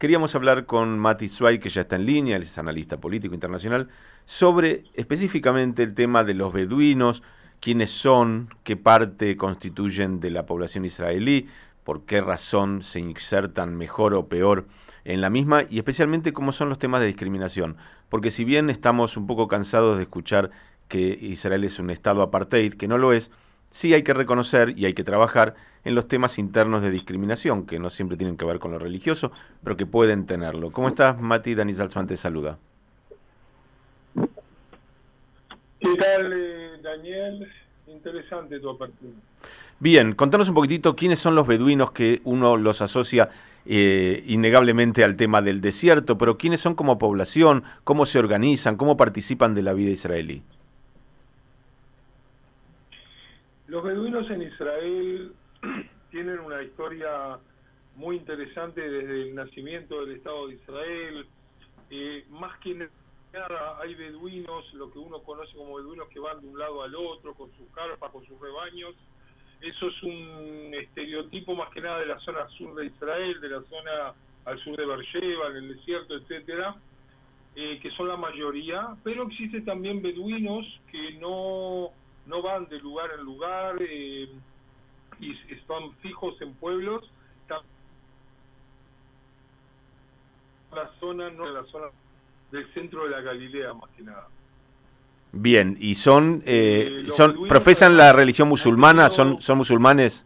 Queríamos hablar con Mati Zweig, que ya está en línea, él es analista político internacional, sobre específicamente el tema de los beduinos, quiénes son, qué parte constituyen de la población israelí, por qué razón se insertan mejor o peor en la misma, y especialmente cómo son los temas de discriminación. Porque si bien estamos un poco cansados de escuchar que Israel es un estado apartheid, que no lo es, sí hay que reconocer y hay que trabajar en los temas internos de discriminación, que no siempre tienen que ver con lo religioso, pero que pueden tenerlo. ¿Cómo estás, Mati? Dani Salzman te saluda. ¿Qué tal, Daniel? Interesante tu apertura. Bien, contanos un poquitito quiénes son los beduinos, que uno los asocia innegablemente al tema del desierto, pero quiénes son como población, cómo se organizan, cómo participan de la vida israelí. Los beduinos en Israel tienen una historia muy interesante desde el nacimiento del Estado de Israel. Más que nada hay beduinos, lo que uno conoce como beduinos, que van de un lado al otro con sus carpas, con sus rebaños. Eso es un estereotipo más que nada de la zona sur de Israel, de la zona al sur de Beersheba, en el desierto, etcétera, que son la mayoría, pero existen también beduinos que no van de lugar en lugar y están fijos en pueblos. La zona no es la zona del centro de la Galilea, más que nada. Bien, y profesan la religión musulmana, son musulmanes.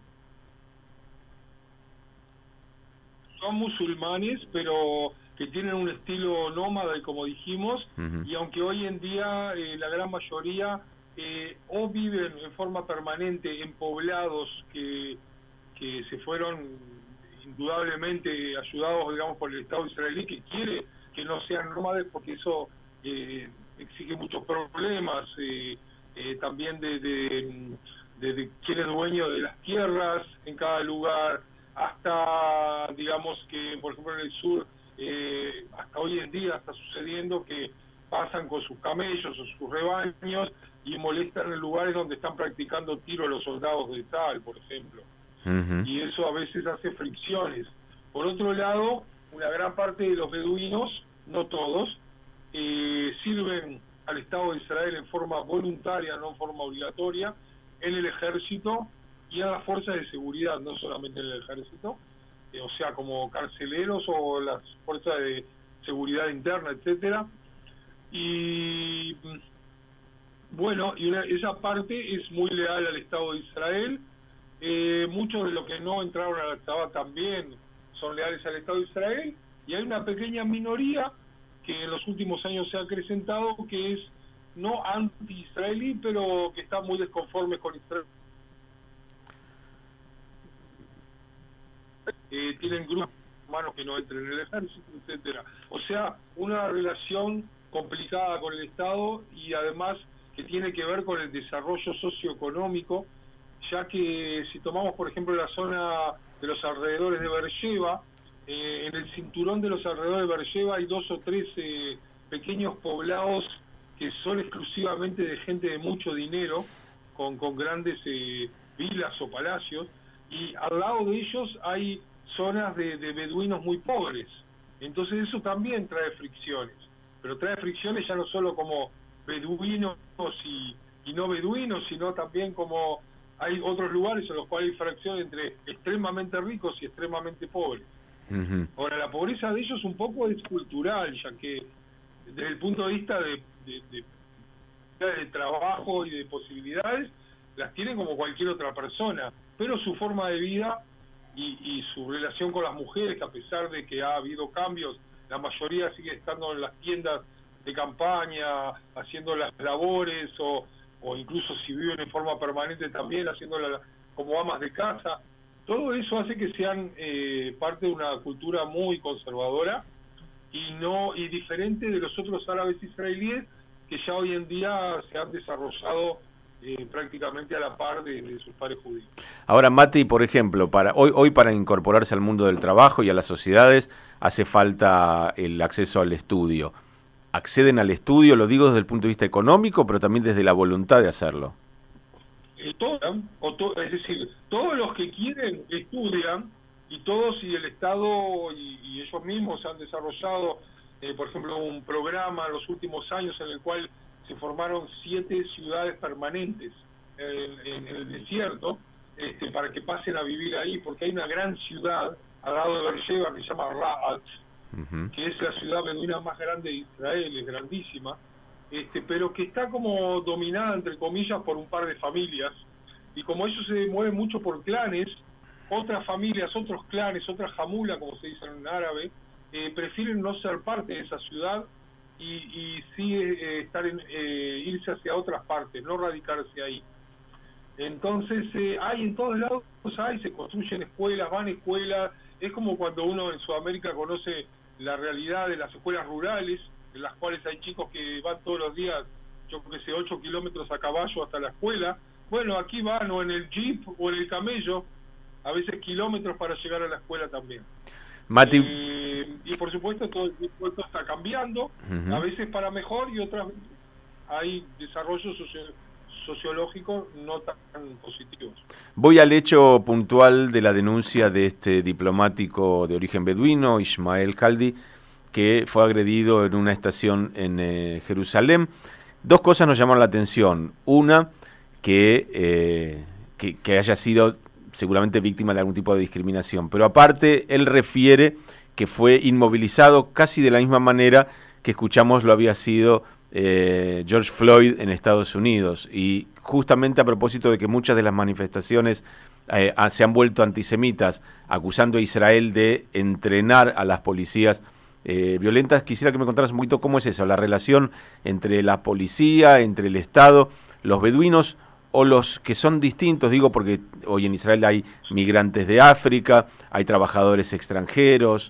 Son musulmanes, pero que tienen un estilo nómada, como dijimos, y aunque hoy en día la gran mayoría o viven en forma permanente en poblados que se fueron indudablemente ayudados, digamos, por el Estado israelí, que quiere que no sean nómades, porque eso exige muchos problemas, también de quién es dueño de las tierras en cada lugar, hasta, digamos, que por ejemplo en el sur, hasta hoy en día está sucediendo que pasan con sus camellos o sus rebaños y molestan en lugares donde están practicando tiro los soldados de Tzal, por ejemplo. Y eso a veces hace fricciones. Por otro lado, una gran parte de los beduinos, no todos, sirven al Estado de Israel en forma voluntaria, no en forma obligatoria, en el ejército y en las fuerzas de seguridad, no solamente en el ejército, o sea, como carceleros o las fuerzas de seguridad interna, etcétera. Y bueno, esa parte es muy leal al Estado de Israel. Muchos de los que no entraron a la Tzabá también son leales al Estado de Israel, y hay una pequeña minoría que en los últimos años se ha acrecentado, que es no anti-israelí, pero que está muy desconforme con Israel. Tienen grupos humanos que no entran en el ejército, etcétera. O sea, una relación complicada con el Estado, y además que tiene que ver con el desarrollo socioeconómico, ya que si tomamos por ejemplo la zona de los alrededores de Beersheba, en el cinturón de los alrededores de Beersheba hay 2 o 3 pequeños poblados que son exclusivamente de gente de mucho dinero, con grandes vilas o palacios, y al lado de ellos hay zonas de beduinos muy pobres. Entonces eso también trae fricciones, pero trae fricciones ya no solo como beduinos y no beduinos, sino también como hay otros lugares en los cuales hay fracción entre extremadamente ricos y extremadamente pobres. Ahora, la pobreza de ellos un poco es cultural, ya que desde el punto de vista de trabajo y de posibilidades, las tienen como cualquier otra persona, pero su forma de vida y su relación con las mujeres, que a pesar de que ha habido cambios, la mayoría sigue estando en las tiendas de campaña, haciendo las labores, o incluso si viven en forma permanente también haciéndola como amas de casa. Todo eso hace que sean parte de una cultura muy conservadora y diferente de los otros árabes israelíes, que ya hoy en día se han desarrollado prácticamente a la par de sus pares judíos. Ahora, Mati, por ejemplo, hoy para incorporarse al mundo del trabajo y a las sociedades hace falta el acceso al estudio. ¿Acceden al estudio, lo digo desde el punto de vista económico, pero también desde la voluntad de hacerlo? Es decir, todos los que quieren estudian, y todos, y el Estado y ellos mismos han desarrollado, por ejemplo, un programa en los últimos años en el cual se formaron 7 ciudades permanentes en el desierto, para que pasen a vivir ahí, porque hay una gran ciudad al lado de Beersheba que se llama Ra'at, que es la ciudad beduina más grande de Israel, es grandísima, pero que está como dominada, entre comillas, por un par de familias, y como ellos se mueven mucho por clanes, otras familias, otros clanes, otras jamula, como se dice en árabe, prefieren no ser parte de esa ciudad y sí irse hacia otras partes, no radicarse ahí. Entonces hay en todos lados, se construyen escuelas, van escuelas, es como cuando uno en Sudamérica conoce la realidad de las escuelas rurales, en las cuales hay chicos que van todos los días, yo creo que sé, 8 kilómetros a caballo hasta la escuela. Bueno, aquí van o en el jeep o en el camello, a veces kilómetros para llegar a la escuela también. Mati... y por supuesto todo el tiempo esto está cambiando, a veces para mejor y otras veces hay desarrollos sociológicos no tan positivos. Voy al hecho puntual de la denuncia de este diplomático de origen beduino, Ismael Haldi, que fue agredido en una estación en Jerusalén. 2 cosas nos llamaron la atención. Una, que haya sido seguramente víctima de algún tipo de discriminación, pero aparte él refiere que fue inmovilizado casi de la misma manera que escuchamos lo había sido George Floyd en Estados Unidos, y justamente a propósito de que muchas de las manifestaciones se han vuelto antisemitas, acusando a Israel de entrenar a las policías violentas. Quisiera que me contaras un poquito cómo es eso, la relación entre la policía, entre el Estado, los beduinos o los que son distintos, digo porque hoy en Israel hay migrantes de África, hay trabajadores extranjeros.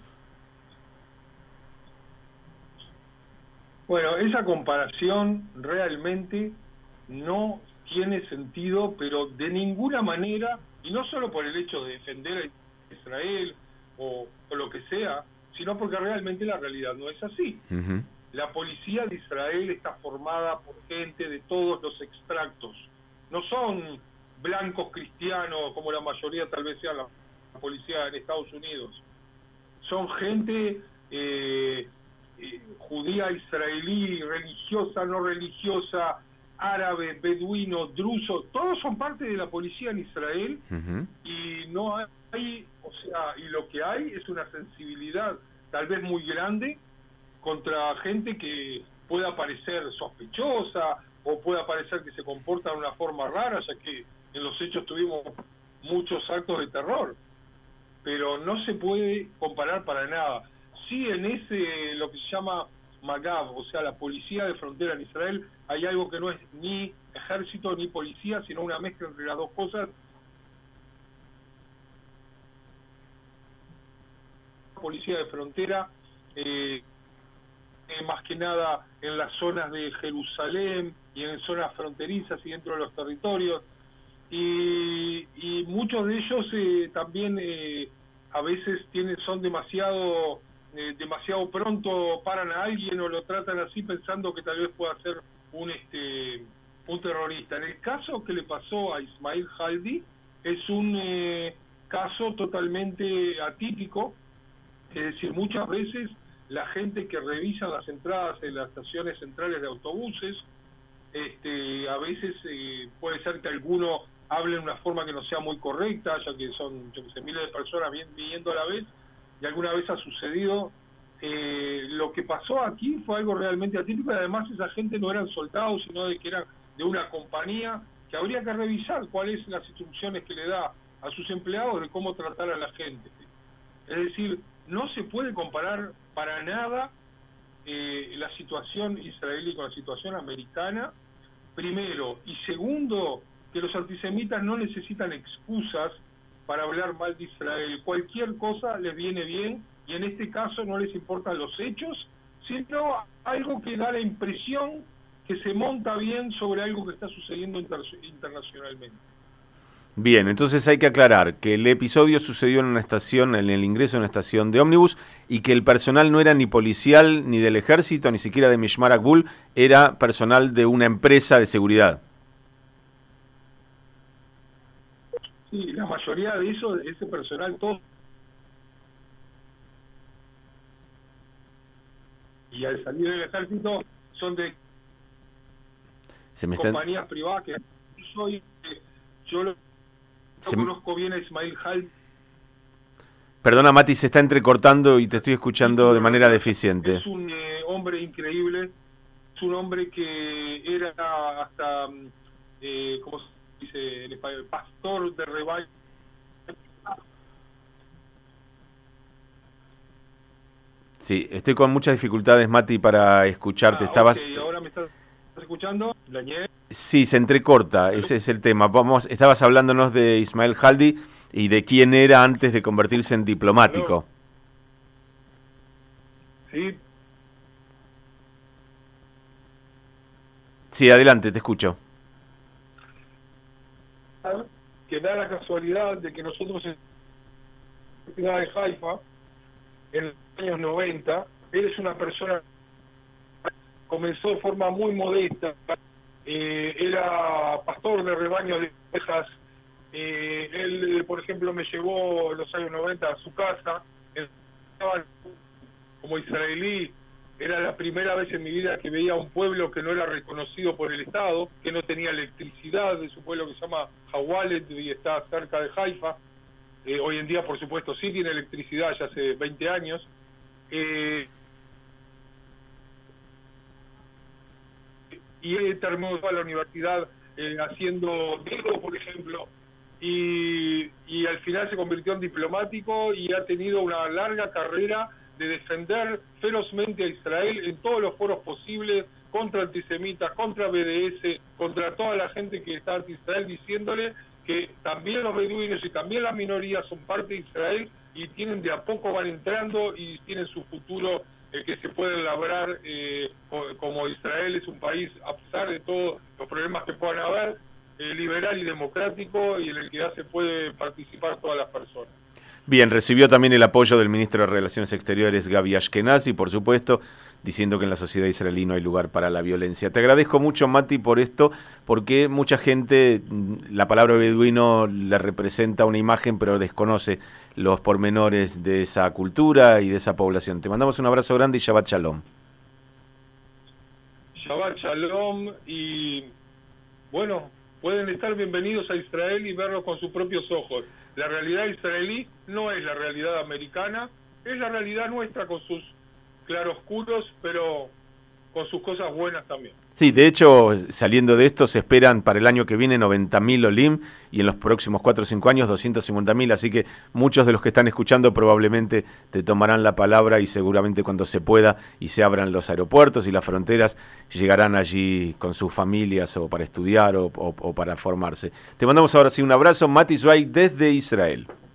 Bueno, esa comparación realmente no tiene sentido, pero de ninguna manera, y no solo por el hecho de defender a Israel o lo que sea, sino porque realmente la realidad no es así. La policía de Israel está formada por gente de todos los extractos. No son blancos cristianos como la mayoría tal vez sea la policía en Estados Unidos. Son gente judía, israelí, religiosa, no religiosa, árabe, beduino, druso, todos son parte de la policía en Israel, y no hay, y lo que hay es una sensibilidad tal vez muy grande contra gente que pueda parecer sospechosa o pueda parecer que se comporta de una forma rara, ya que en los hechos tuvimos muchos actos de terror, pero no se puede comparar para nada. Sí, en lo que se llama Magav, o sea, la policía de frontera en Israel, hay algo que no es ni ejército ni policía, sino una mezcla entre las dos cosas. Policía de frontera, más que nada en las zonas de Jerusalén y en zonas fronterizas y dentro de los territorios, y muchos de ellos también a veces son demasiado pronto, paran a alguien o lo tratan así pensando que tal vez pueda ser un terrorista. En el caso que le pasó a Ismael Haldi es un caso totalmente atípico, es decir, muchas veces la gente que revisa las entradas en las estaciones centrales de autobuses, a veces puede ser que alguno hable de una forma que no sea muy correcta, ya que son miles de personas viniendo a la vez, y alguna vez ha sucedido. Lo que pasó aquí fue algo realmente atípico, y además esa gente no eran soldados, sino de que eran de una compañía, que habría que revisar cuáles las instrucciones que le da a sus empleados de cómo tratar a la gente. Es decir, no se puede comparar para nada la situación israelí con la situación americana, primero, y segundo, que los antisemitas no necesitan excusas para hablar mal de Israel. Cualquier cosa les viene bien, y en este caso no les importan los hechos, sino algo que da la impresión que se monta bien sobre algo que está sucediendo internacionalmente. Bien, entonces hay que aclarar que el episodio sucedió en una estación, en el ingreso de una estación de ómnibus, y que el personal no era ni policial, ni del ejército, ni siquiera de Mishmar Agvul, era personal de una empresa de seguridad. Sí, la mayoría de ese personal, todo y al salir del ejército son de Se compañías privadas que yo lo conozco bien a Ismail Haldi. Perdona, Mati, se está entrecortando y te estoy escuchando de manera deficiente. Es un hombre increíble, es un hombre que era hasta, ¿cómo se dice en español? Pastor de rebaño. Sí, estoy con muchas dificultades, Mati, para escucharte. Estabas... Okay. ¿Ahora me estás escuchando? Sí, se entrecorta, ese es el tema. Estabas hablándonos de Ismail Haldi y de quién era antes de convertirse en diplomático. Sí. Sí, adelante, te escucho. Que da la casualidad de que nosotros en la ciudad de Haifa, en los años 90, él es una persona que comenzó de forma muy modesta, era pastor de rebaño de ovejas. Él, por ejemplo, me llevó en los años 90 a su casa, como israelí. Era la primera vez en mi vida que veía un pueblo que no era reconocido por el Estado, que no tenía electricidad. Es un pueblo que se llama Hawalet y está cerca de Haifa. Hoy en día, por supuesto, sí tiene electricidad, ya hace 20 años. Y él terminó la universidad haciendo dedo, por ejemplo, y al final se convirtió en diplomático y ha tenido una larga carrera de defender ferozmente a Israel en todos los foros posibles, contra antisemitas, contra BDS, contra toda la gente que está anti-Israel, diciéndole que también los beduinos y también las minorías son parte de Israel y tienen de a poco van entrando y tienen su futuro que se puede labrar como Israel es un país, a pesar de todos los problemas que puedan haber, liberal y democrático, y en el que ya se puede participar todas las personas. Bien, recibió también el apoyo del ministro de Relaciones Exteriores, Gaby Ashkenazi, por supuesto, diciendo que en la sociedad israelí no hay lugar para la violencia. Te agradezco mucho, Mati, por esto, porque mucha gente, la palabra beduino le representa una imagen, pero desconoce los pormenores de esa cultura y de esa población. Te mandamos un abrazo grande y Shabbat Shalom. Shabbat Shalom, y bueno, pueden estar bienvenidos a Israel y verlo con sus propios ojos. La realidad israelí no es la realidad americana, es la realidad nuestra con sus claroscuros, pero con sus cosas buenas también. Sí, de hecho, saliendo de esto, se esperan para el año que viene 90.000 Olim y en los próximos 4 o 5 años 250.000, así que muchos de los que están escuchando probablemente te tomarán la palabra y seguramente cuando se pueda y se abran los aeropuertos y las fronteras, llegarán allí con sus familias o para estudiar o para formarse. Te mandamos ahora sí un abrazo, Mati Zweig desde Israel.